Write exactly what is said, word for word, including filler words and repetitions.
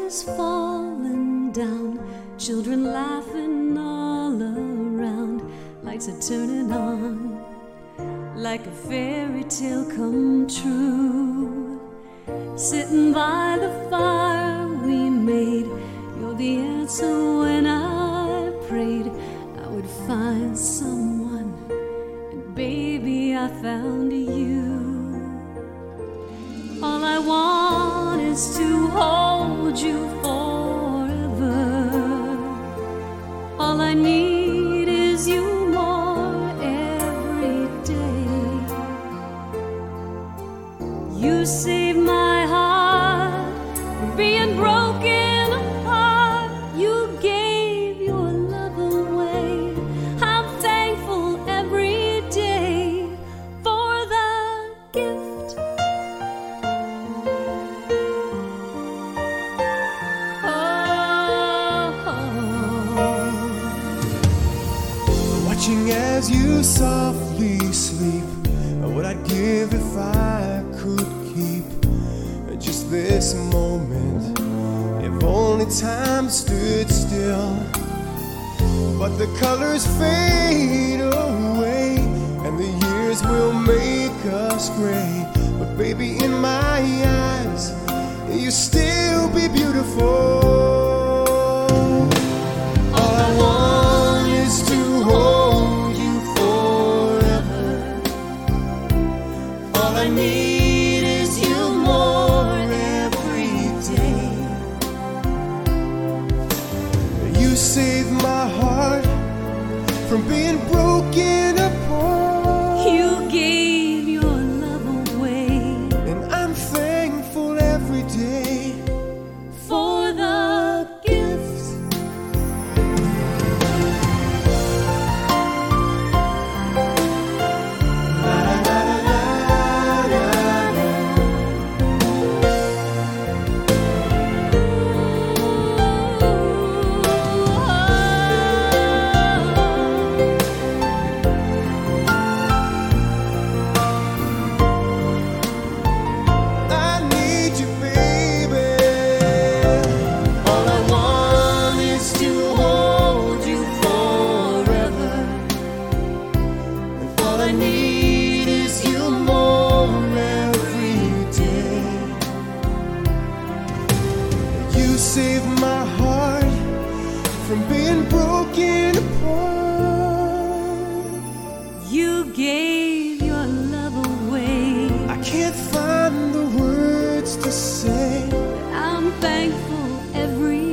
is falling down, children laughing all around, lights are turning on, like a fairy tale come true. Sitting by the fire we made, you're the answer when I prayed I would find someone, and baby, I found you. All I want is to hold you forever. All I need is you more every day. You saved my heart from being broken apart. You gave your love away. I'm thankful every day for the gift. Watching as you softly sleep, what I'd give if I could keep just this moment, if only time stood still. But the colors fade away, and the years will make us gray. But baby, in my eyes, you still be beautiful. All I want is to hold you forever. All I need is you more every day. You saved my heart from being broken apart. You gave your love away, and I'm thankful every day for the gift. Save my heart from being broken apart. You gave your love away. I can't find the words to say, I'm thankful every